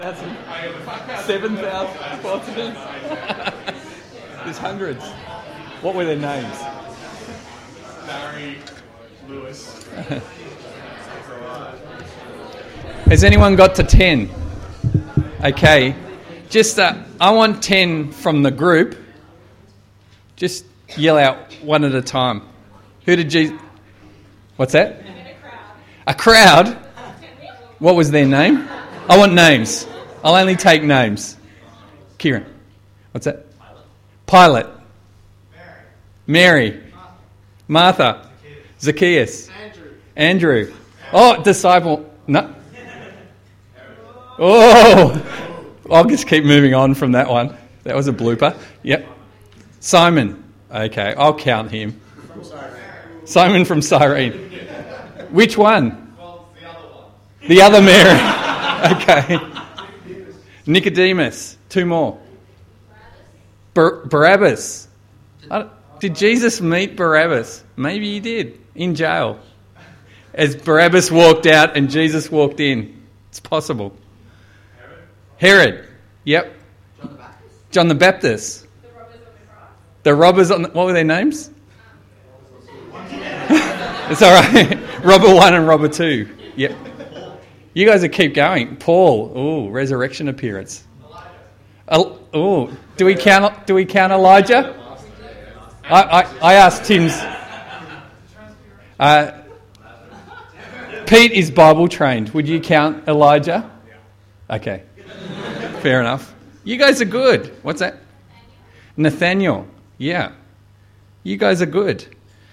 7,000 sponsors. There's hundreds. What were their names? Barry, Lewis. Has anyone got to 10? Okay. Just, I want 10 from the group. Just yell out one at a time. Who did you... What's that? A crowd? What was their name? I want names. I'll only take names. Kieran. What's that? Pilate. Mary. Martha. Zacchaeus. Andrew. Oh, disciple. No. Oh, I'll just keep moving on from that one. That was a blooper. Yep. Simon. Okay, I'll count him. Simon from Cyrene. Which one? Well, the other one. The other Mary. Okay. Nicodemus. Two more. Barabbas. Did Jesus meet Barabbas? Maybe he did. In jail. As Barabbas walked out and Jesus walked in. It's possible. Herod. Yep. John the Baptist. The robbers on the... What were their names? It's all right. Robber 1 and Robber 2. Yep. You guys will keep going. Paul. Oh, resurrection appearance. Oh, do we count Elijah? I asked Tim's. Pete is Bible trained. Would you count Elijah? Okay. Fair enough. You guys are good. What's that? Nathaniel. Yeah. You guys are good.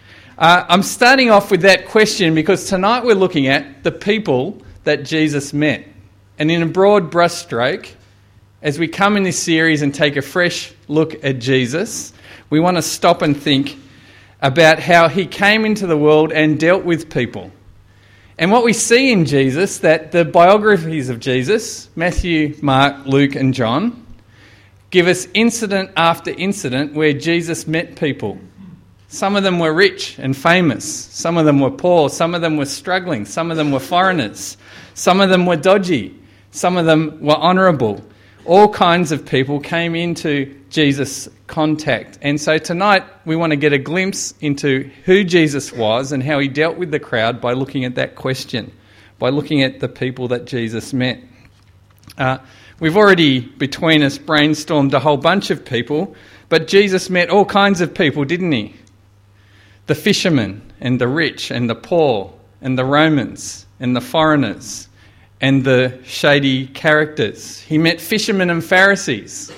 I'm starting off with that question because tonight we're looking at the people that Jesus met. And in a broad brushstroke, as we come in this series and take a fresh look at Jesus, we want to stop and think about how he came into the world and dealt with people. And what we see in Jesus, that the biographies of Jesus, Matthew, Mark, Luke and John, give us incident after incident where Jesus met people. Some of them were rich and famous. Some of them were poor. Some of them were struggling. Some of them were foreigners. Some of them were dodgy. Some of them were honourable. All kinds of people came into Jesus' contact. And so tonight we want to get a glimpse into who Jesus was and how he dealt with the crowd by looking at that question, by looking at the people that Jesus met. We've already, between us, brainstormed a whole bunch of people, but Jesus met all kinds of people, didn't he? The fishermen and the rich and the poor and the Romans and the foreigners and the shady characters. He met fishermen and Pharisees.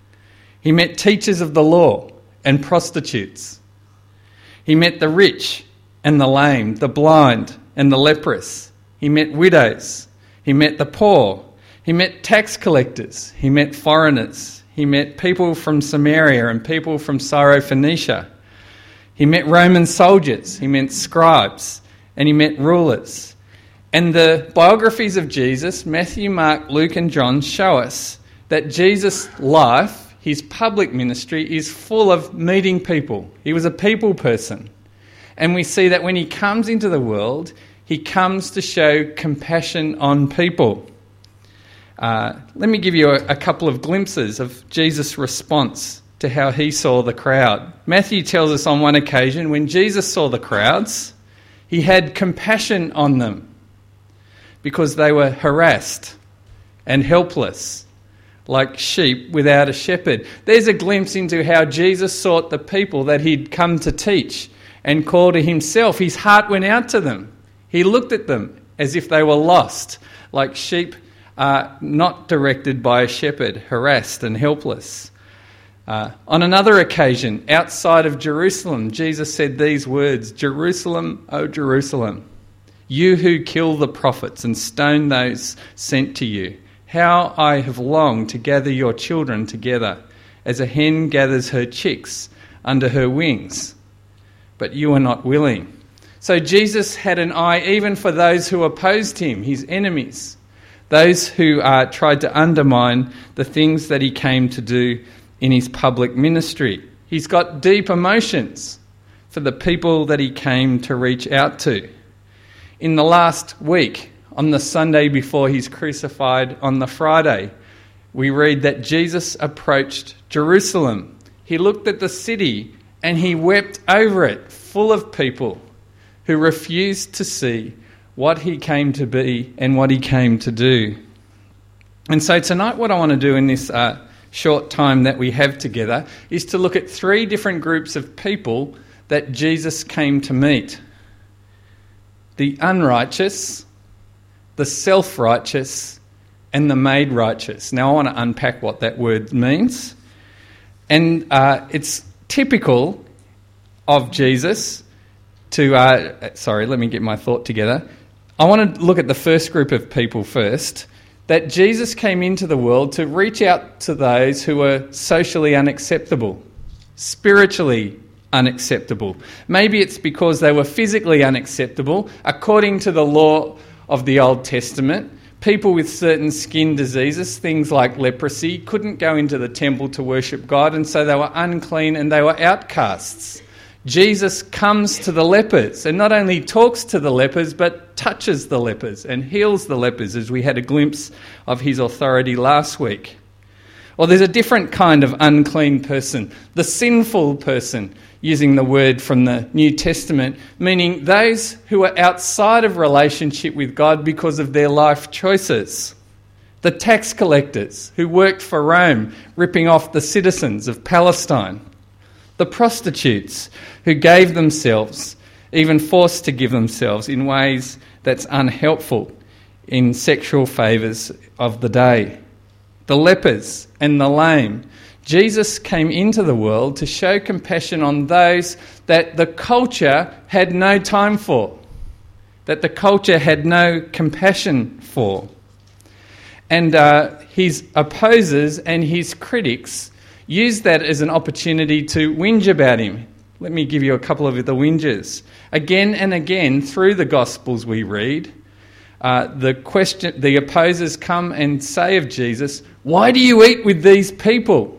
He met teachers of the law and prostitutes. He met the rich and the lame, the blind and the leprous. He met widows. He met the poor. He met tax collectors. He met foreigners. He met people from Samaria and people from Syrophoenicia. He met Roman soldiers. He met scribes. And he met rulers. And the biographies of Jesus, Matthew, Mark, Luke and John, show us that Jesus' life, his public ministry, is full of meeting people. He was a people person. And we see that when he comes into the world, he comes to show compassion on people. Let me give you a couple of glimpses of Jesus' response to how he saw the crowd. Matthew tells us on one occasion when Jesus saw the crowds, he had compassion on them because they were harassed and helpless, like sheep without a shepherd. There's a glimpse into how Jesus sought the people that he'd come to teach and call to himself. His heart went out to them. He looked at them as if they were lost, like sheep not directed by a shepherd, harassed and helpless. On another occasion, outside of Jerusalem, Jesus said these words, "Jerusalem, O Jerusalem, you who kill the prophets and stone those sent to you, how I have longed to gather your children together as a hen gathers her chicks under her wings, but you are not willing." So Jesus had an eye even for those who opposed him, his enemies, those who tried to undermine the things that he came to do in his public ministry. He's got deep emotions for the people that he came to reach out to. In the last week, On the Sunday before he's crucified on the Friday, we read that Jesus approached Jerusalem. He looked at the city and he wept over it, full of people who refused to see what he came to be and what he came to do. And so tonight what I want to do in this short time that we have together is to look at three different groups of people that Jesus came to meet. The unrighteous, the self-righteous, and the made righteous. Now I want to unpack what that word means. And it's typical of Jesus to... let me get my thought together. I want to look at the first group of people first. That Jesus came into the world to reach out to those who were socially unacceptable, spiritually unacceptable. Maybe it's because they were physically unacceptable. According to the law of the Old Testament, people with certain skin diseases, things like leprosy, couldn't go into the temple to worship God, and so they were unclean and they were outcasts. Jesus comes to the lepers and not only talks to the lepers but touches the lepers and heals the lepers, as we had a glimpse of his authority last week. Or there's a different kind of unclean person, the sinful person, using the word from the New Testament, meaning those who are outside of relationship with God because of their life choices. The tax collectors who worked for Rome, ripping off the citizens of Palestine. The prostitutes who gave themselves, even forced to give themselves in ways that's unhelpful in sexual favours of the day. The lepers and the lame. Jesus came into the world to show compassion on those that the culture had no time for, that the culture had no compassion for. And his opposers and his critics used that as an opportunity to whinge about him. Let me give you a couple of the whinges. Again and again, through the Gospels we read, the opposers come and say of Jesus, "Why do you eat with these people?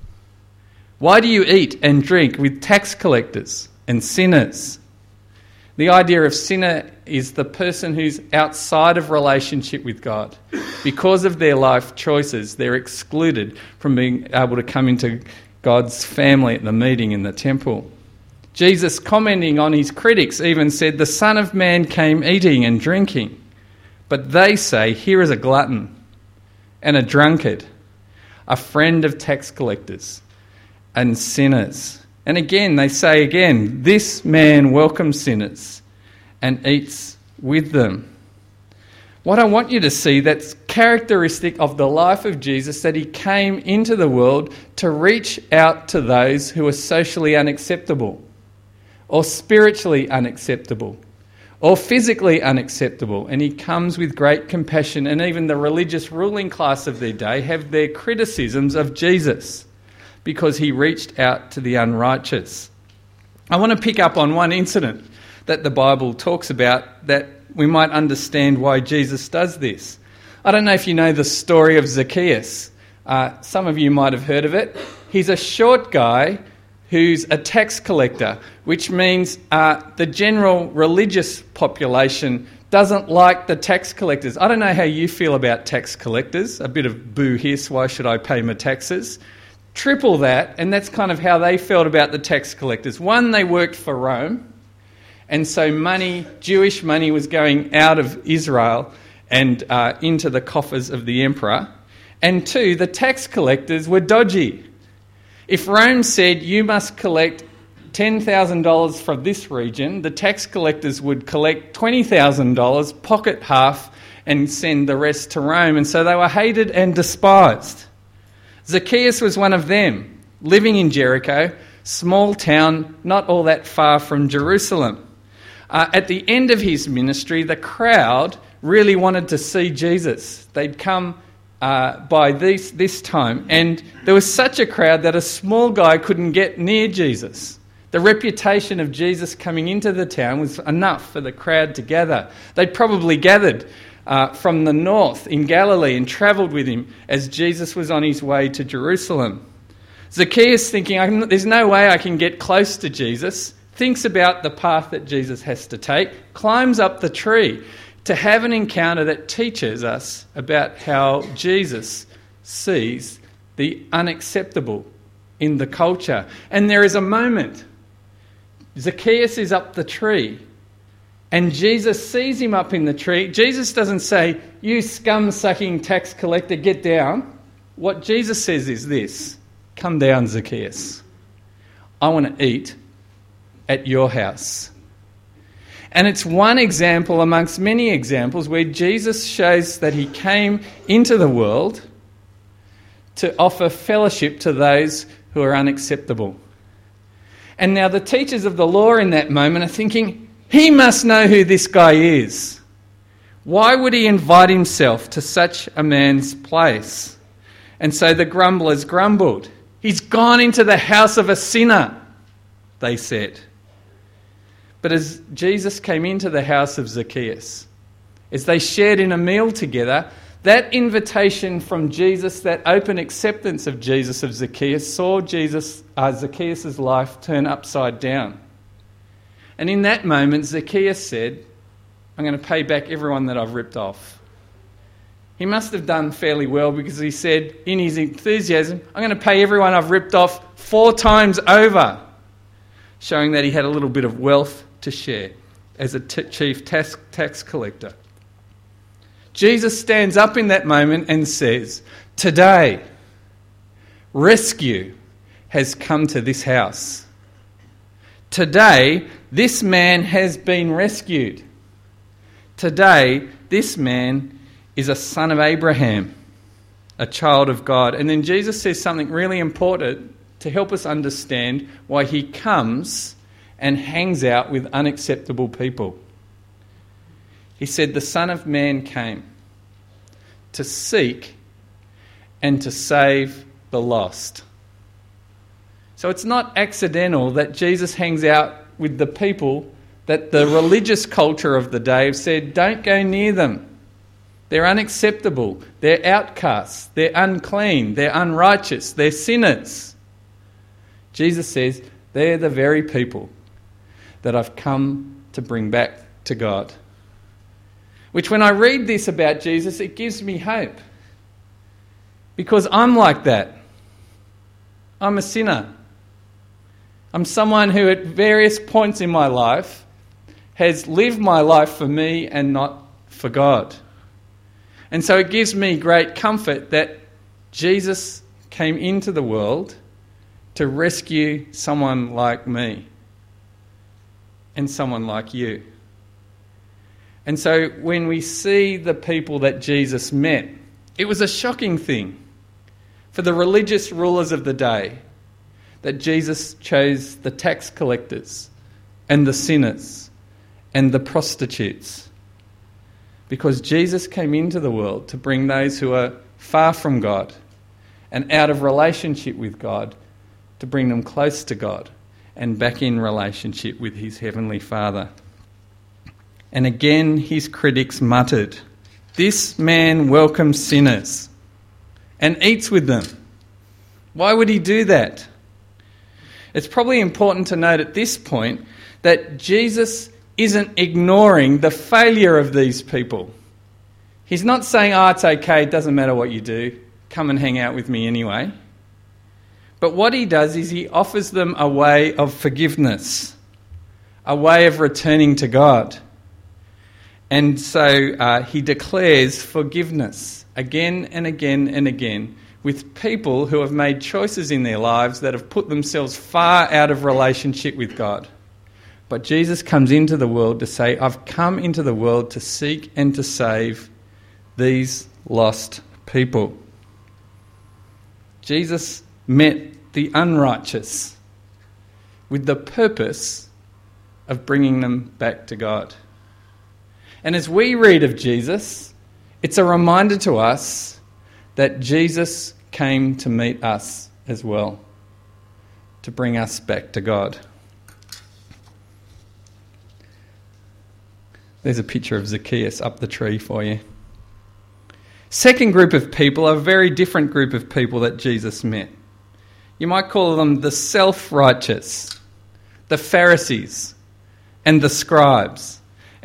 Why do you eat and drink with tax collectors and sinners?" The idea of sinner is the person who's outside of relationship with God. Because of their life choices, they're excluded from being able to come into God's family at the meeting in the temple. Jesus, commenting on his critics, even said, "The Son of Man came eating and drinking." But they say, "Here is a glutton and a drunkard, a friend of tax collectors and sinners." And again, they say again, "This man welcomes sinners and eats with them." What I want you to see, that's characteristic of the life of Jesus, that he came into the world to reach out to those who are socially unacceptable or spiritually unacceptable or physically unacceptable. And he comes with great compassion, and even the religious ruling class of their day have their criticisms of Jesus because he reached out to the unrighteous. I want to pick up on one incident that the Bible talks about that we might understand why Jesus does this. I don't know if you know the story of Zacchaeus. Some of you might have heard of it. He's a short guy who's a tax collector, which means the general religious population doesn't like the tax collectors. I don't know how you feel about tax collectors. A bit of boo hiss, why should I pay my taxes? Triple that, and that's kind of how they felt about the tax collectors. One, they worked for Rome, and so money, Jewish money, was going out of Israel and into the coffers of the emperor. And two, the tax collectors were dodgy. If Rome said, "You must collect $10,000 from this region," the tax collectors would collect $20,000, pocket half, and send the rest to Rome. And so they were hated and despised. Zacchaeus was one of them, living in Jericho, small town, not all that far from Jerusalem. At the end of his ministry, the crowd really wanted to see Jesus. They'd come by this time, and there was such a crowd that a small guy couldn't get near Jesus. The reputation of Jesus coming into the town was enough for the crowd to gather. They'd probably gathered from the north in Galilee and travelled with him as Jesus was on his way to Jerusalem. Zacchaeus, thinking, there's no way I can get close to Jesus, thinks about the path that Jesus has to take, climbs up the tree. to have an encounter that teaches us about how Jesus sees the unacceptable in the culture. And there is a moment. Zacchaeus is up the tree, and Jesus sees him up in the tree. Jesus doesn't say, "You scum-sucking tax collector, get down." What Jesus says is this: "Come down, Zacchaeus. I want to eat at your house." And it's one example amongst many examples where Jesus shows that he came into the world to offer fellowship to those who are unacceptable. And now the teachers of the law in that moment are thinking, he must know who this guy is. Why would he invite himself to such a man's place? And so the grumblers grumbled. He's gone into the house of a sinner, they said. But as Jesus came into the house of Zacchaeus, as they shared in a meal together, that invitation from Jesus, that open acceptance of Jesus of Zacchaeus, saw Zacchaeus' life turn upside down. And in that moment, Zacchaeus said, "I'm going to pay back everyone that I've ripped off." He must have done fairly well, because he said in his enthusiasm, "I'm going to pay everyone I've ripped off 4 times over," showing that he had a little bit of wealth to share as a chief tax collector. Jesus stands up in that moment and says, "Today, rescue has come to this house. Today, this man has been rescued. Today, this man is a son of Abraham, a child of God." And then Jesus says something really important to help us understand why he comes and hangs out with unacceptable people. He said, "The Son of Man came to seek and to save the lost." So it's not accidental that Jesus hangs out with the people that the religious culture of the day have said, don't go near them. They're unacceptable. They're outcasts. They're unclean. They're unrighteous. They're sinners. Jesus says, they're the very people that I've come to bring back to God. Which, when I read this about Jesus, it gives me hope. Because I'm like that. I'm a sinner. I'm someone who at various points in my life has lived my life for me and not for God. And so it gives me great comfort that Jesus came into the world to rescue someone like me and someone like you. And so when we see the people that Jesus met, it was a shocking thing for the religious rulers of the day that Jesus chose the tax collectors and the sinners and the prostitutes, because Jesus came into the world to bring those who are far from God and out of relationship with God, to bring them close to God and back in relationship with his heavenly Father. And again his critics muttered, "This man welcomes sinners and eats with them." Why would he do that? It's probably important to note at this point that Jesus isn't ignoring the failure of these people. He's not saying, it's okay, it doesn't matter what you do, come and hang out with me anyway. But what he does is he offers them a way of forgiveness, a way of returning to God. And so he declares forgiveness again and again and again with people who have made choices in their lives that have put themselves far out of relationship with God. But Jesus comes into the world to say, I've come into the world to seek and to save these lost people. Jesus met the unrighteous with the purpose of bringing them back to God. And as we read of Jesus, it's a reminder to us that Jesus came to meet us as well, to bring us back to God. There's a picture of Zacchaeus up the tree for you. Second group of people, a very different group of people that Jesus met. You might call them the self-righteous, the Pharisees and the scribes.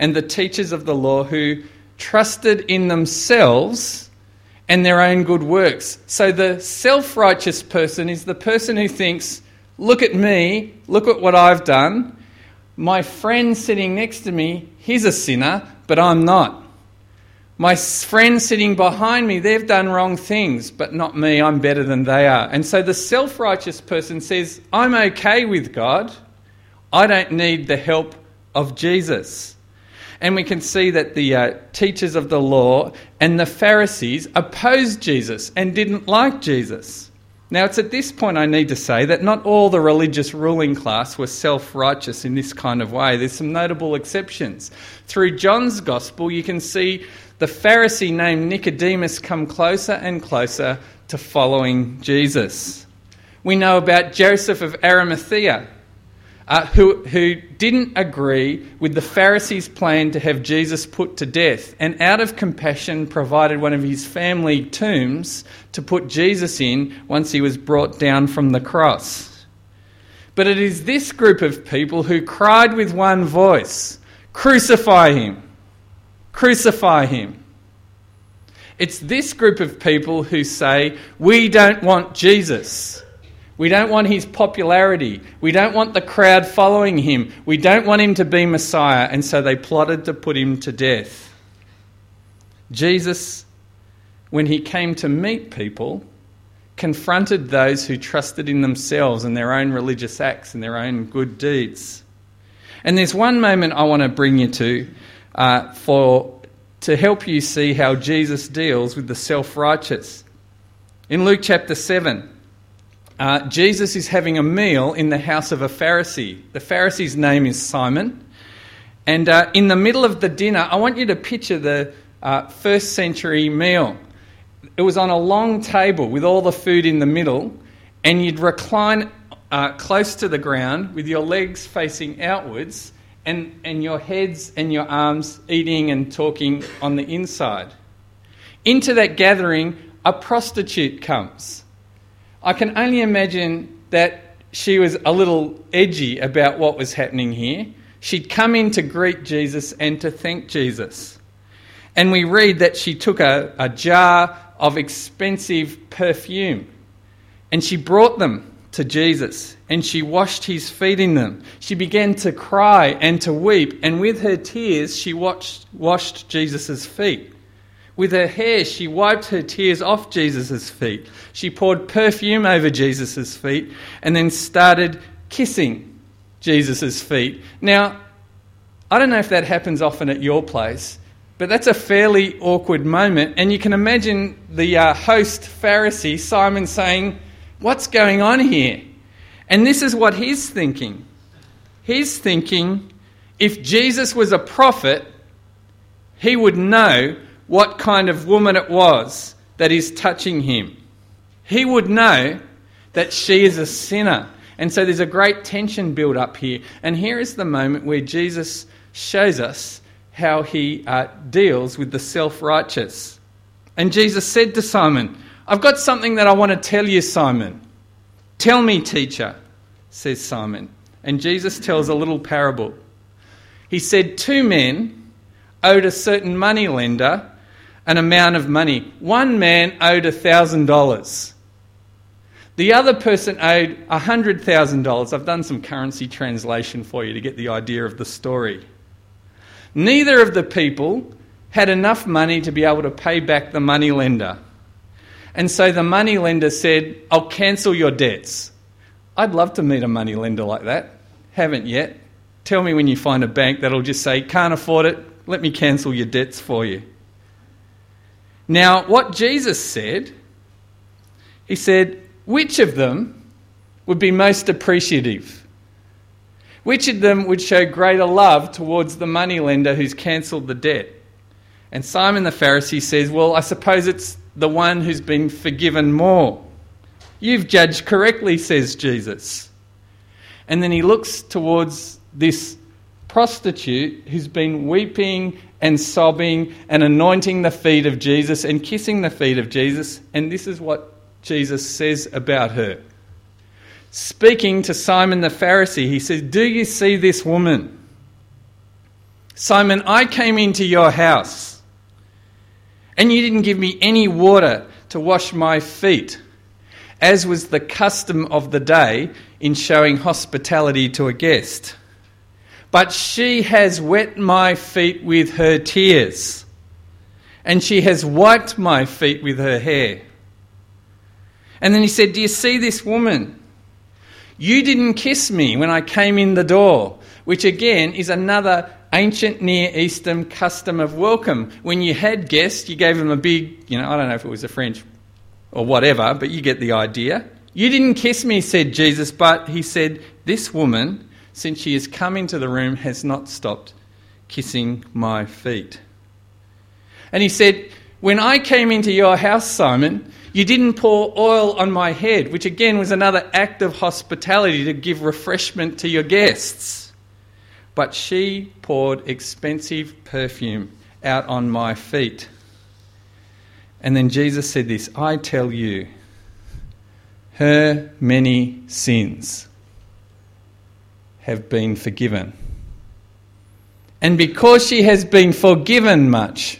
and the teachers of the law who trusted in themselves and their own good works. So the self-righteous person is the person who thinks, look at me, look at what I've done. My friend sitting next to me, he's a sinner, but I'm not. My friend sitting behind me, they've done wrong things, but not me, I'm better than they are. And so the self-righteous person says, I'm okay with God. I don't need the help of Jesus. And we can see that the teachers of the law and the Pharisees opposed Jesus and didn't like Jesus. Now, it's at this point I need to say that not all the religious ruling class were self-righteous in this kind of way. There's some notable exceptions. Through John's Gospel, you can see the Pharisee named Nicodemus come closer and closer to following Jesus. We know about Joseph of Arimathea, who didn't agree with the Pharisees' plan to have Jesus put to death, and out of compassion provided one of his family tombs to put Jesus in once he was brought down from the cross. But it is this group of people who cried with one voice, "Crucify him! Crucify him!" It's this group of people who say, we don't want Jesus. We don't want his popularity. We don't want the crowd following him. We don't want him to be Messiah. And so they plotted to put him to death. Jesus, when he came to meet people, confronted those who trusted in themselves and their own religious acts and their own good deeds. And there's one moment I want to bring you to to help you see how Jesus deals with the self-righteous. In Luke chapter 7, Jesus is having a meal in the house of a Pharisee. The Pharisee's name is Simon. And in the middle of the dinner, I want you to picture the first century meal. It was on a long table with all the food in the middle, and you'd recline close to the ground with your legs facing outwards and your heads and your arms eating and talking on the inside. Into that gathering, a prostitute comes. I can only imagine that she was a little edgy about what was happening here. She'd come in to greet Jesus and to thank Jesus. And we read that she took a jar of expensive perfume and she brought them to Jesus and she washed his feet in them. She began to cry and to weep, and with her tears she washed Jesus' feet. With her hair, she wiped her tears off Jesus' feet. She poured perfume over Jesus' feet and then started kissing Jesus' feet. Now, I don't know if that happens often at your place, but that's a fairly awkward moment. And you can imagine the host Pharisee, Simon, saying, "What's going on here?" And this is what he's thinking. He's thinking, if Jesus was a prophet, he would know what kind of woman it was that is touching him. He would know that she is a sinner. And so there's a great tension built up here. And here is the moment where Jesus shows us how he deals with the self-righteous. And Jesus said to Simon, "I've got something that I want to tell you, Simon." "Tell me, teacher," says Simon. And Jesus tells a little parable. He said, 2 men owed a certain moneylender an amount of money. One man owed $1,000. The other person owed $100,000. I've done some currency translation for you to get the idea of the story. Neither of the people had enough money to be able to pay back the moneylender. And so the moneylender said, "I'll cancel your debts." I'd love to meet a moneylender like that. Haven't yet. Tell me when you find a bank that'll just say, "Can't afford it, let me cancel your debts for you." Now, what Jesus said, he said, which of them would be most appreciative? Which of them would show greater love towards the moneylender who's cancelled the debt? And Simon the Pharisee says, "Well, I suppose it's the one who's been forgiven more." "You've judged correctly," says Jesus. And then he looks towards this prostitute who's been weeping and sobbing and anointing the feet of Jesus and kissing the feet of Jesus. And this is what Jesus says about her. Speaking to Simon the Pharisee, he says, "Do you see this woman? Simon, I came into your house, and you didn't give me any water to wash my feet, as was the custom of the day in showing hospitality to a guest. But she has wet my feet with her tears, and she has wiped my feet with her hair. And then he said, do you see this woman? You didn't kiss me when I came in the door, which again is another ancient Near Eastern custom of welcome. When you had guests, you gave them a big, I don't know if it was a French or whatever, but you get the idea. You didn't kiss me, said Jesus, but he said, this woman, since she has come into the room, has not stopped kissing my feet. And he said, when I came into your house, Simon, you didn't pour oil on my head, which again was another act of hospitality to give refreshment to your guests. But she poured expensive perfume out on my feet. And then Jesus said this, I tell you, her many sins have been forgiven. And because she has been forgiven much,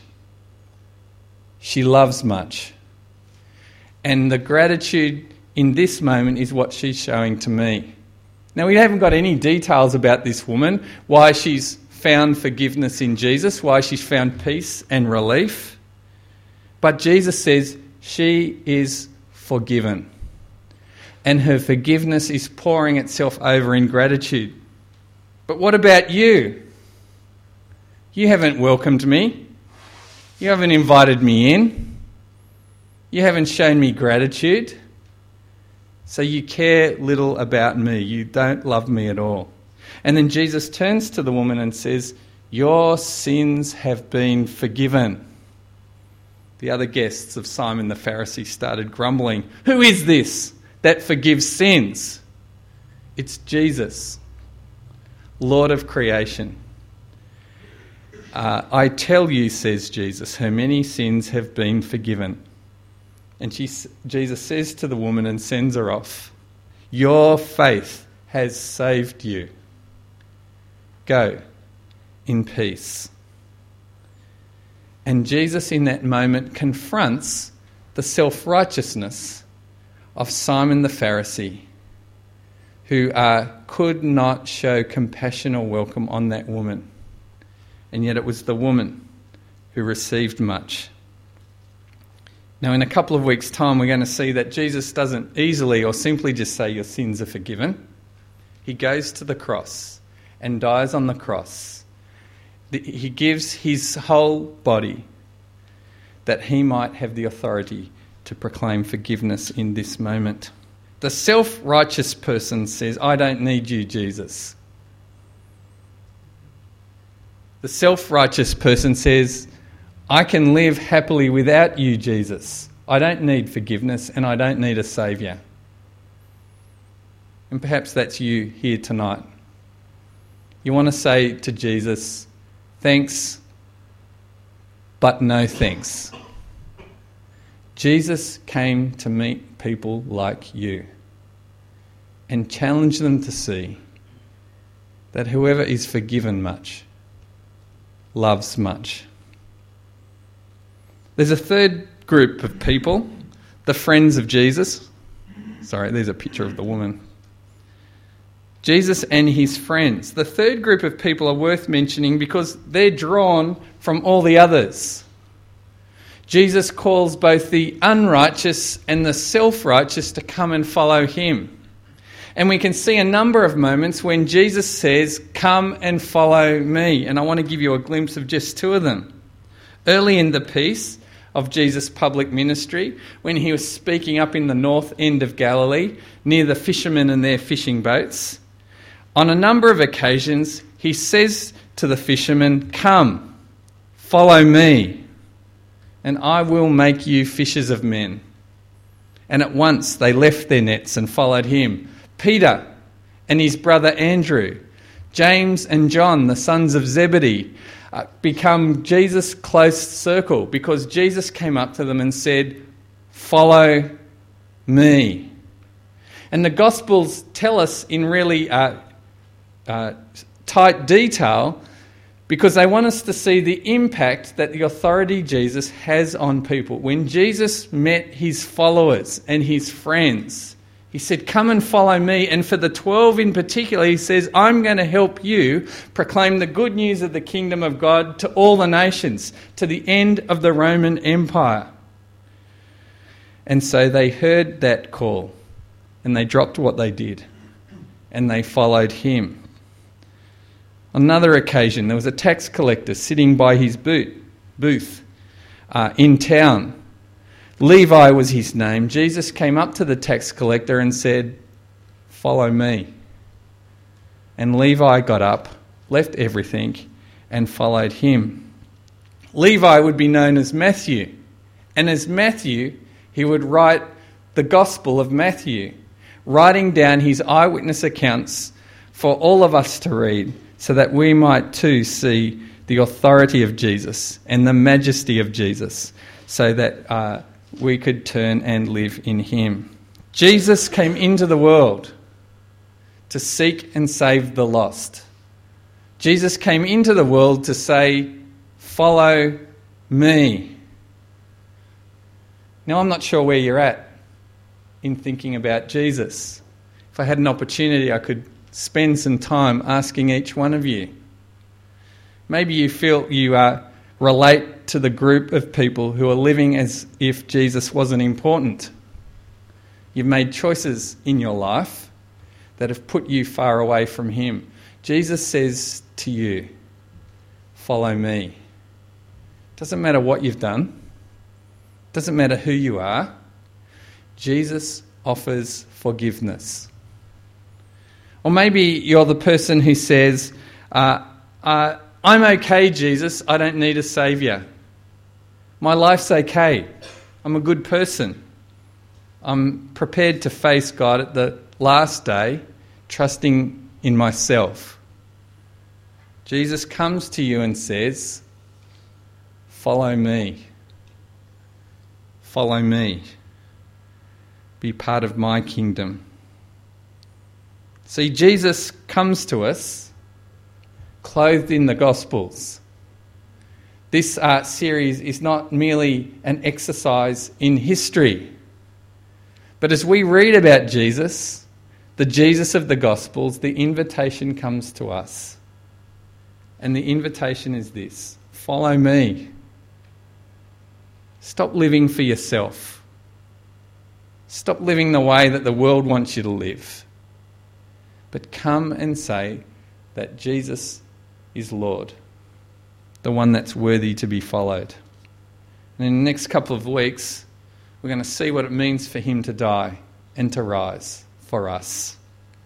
she loves much. And the gratitude in this moment is what she's showing to me. Now, we haven't got any details about this woman, why she's found forgiveness in Jesus, why she's found peace and relief. But Jesus says she is forgiven. And her forgiveness is pouring itself over in gratitude. But what about you? You haven't welcomed me. You haven't invited me in. You haven't shown me gratitude. So you care little about me. You don't love me at all. And then Jesus turns to the woman and says, your sins have been forgiven. The other guests of Simon the Pharisee started grumbling. Who is this that forgives sins? It's Jesus, Lord of creation. I tell you, says Jesus, her many sins have been forgiven. And Jesus says to the woman and sends her off, your faith has saved you. Go in peace. And Jesus in that moment confronts the self-righteousness of Simon the Pharisee, who could not show compassion or welcome on that woman. And yet it was the woman who received much. Now, in a couple of weeks' time, we're going to see that Jesus doesn't easily or simply just say your sins are forgiven. He goes to the cross and dies on the cross. He gives his whole body that he might have the authority to proclaim forgiveness in this moment. The self-righteous person says, I don't need you, Jesus. The self-righteous person says, I can live happily without you, Jesus. I don't need forgiveness and I don't need a saviour. And perhaps that's you here tonight. You want to say to Jesus, thanks, but no thanks. Jesus came to meet people like you and challenge them to see that whoever is forgiven much loves much. There's a third group of people, the friends of Jesus. Sorry, there's a picture of the woman. Jesus and his friends. The third group of people are worth mentioning because they're drawn from all the others. Jesus calls both the unrighteous and the self-righteous to come and follow him. And we can see a number of moments when Jesus says, come and follow me. And I want to give you a glimpse of just two of them. Early in the piece of Jesus' public ministry, when he was speaking up in the north end of Galilee, near the fishermen and their fishing boats, on a number of occasions, he says to the fishermen, come, follow me, and I will make you fishers of men. And at once they left their nets and followed him. Peter and his brother Andrew, James and John, the sons of Zebedee, become Jesus' close circle because Jesus came up to them and said, follow me. And the Gospels tell us in really tight detail because they want us to see the impact that the authority Jesus has on people. When Jesus met his followers and his friends, he said, come and follow me. And for the 12 in particular, he says, I'm going to help you proclaim the good news of the kingdom of God to all the nations, to the end of the Roman Empire. And so they heard that call and they dropped what they did and they followed him. On another occasion, there was a tax collector sitting by his booth in town. Levi was his name. Jesus came up to the tax collector and said, follow me. And Levi got up, left everything, and followed him. Levi would be known as Matthew. And as Matthew, he would write the Gospel of Matthew, writing down his eyewitness accounts for all of us to read, so that we might too see the authority of Jesus and the majesty of Jesus, so that we could turn and live in him. Jesus came into the world to seek and save the lost. Jesus came into the world to say, follow me. Now, I'm not sure where you're at in thinking about Jesus. If I had an opportunity, I could spend some time asking each one of you. Maybe you feel you relate to the group of people who are living as if Jesus wasn't important. You've made choices in your life that have put you far away from him. Jesus says to you, follow me. Doesn't matter what you've done. Doesn't matter who you are. Jesus offers forgiveness. Or maybe you're the person who says, I'm okay, Jesus, I don't need a saviour. My life's okay. I'm a good person. I'm prepared to face God at the last day, trusting in myself. Jesus comes to you and says, follow me. Follow me. Be part of my kingdom. See, Jesus comes to us clothed in the Gospels. This series is not merely an exercise in history. But as we read about Jesus, the Jesus of the Gospels, the invitation comes to us. And the invitation is this: follow me. Stop living for yourself. Stop living the way that the world wants you to live. But come and say that Jesus is Lord, the one that's worthy to be followed. And in the next couple of weeks, we're going to see what it means for him to die and to rise for us.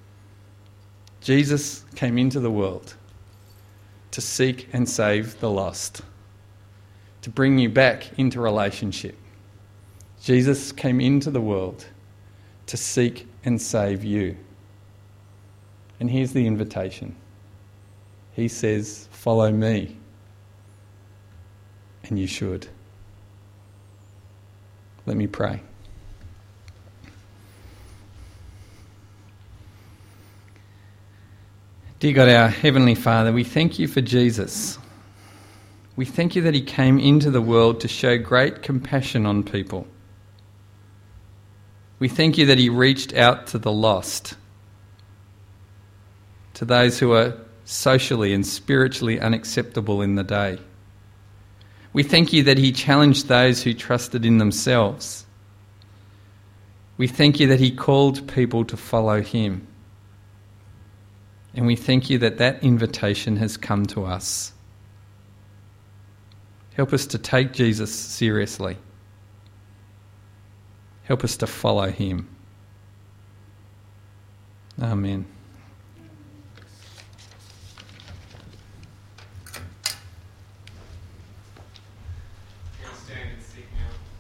Jesus came into the world to seek and save the lost, to bring you back into relationship. Jesus came into the world to seek and save you. And here's the invitation. He says, follow me. And you should. Let me pray. Dear God, our Heavenly Father, we thank you for Jesus. We thank you that he came into the world to show great compassion on people. We thank you that he reached out to the lost, to those who are socially and spiritually unacceptable in the day. We thank you that he challenged those who trusted in themselves. We thank you that he called people to follow him. And we thank you that that invitation has come to us. Help us to take Jesus seriously. Help us to follow him. Amen. Stand and seek now.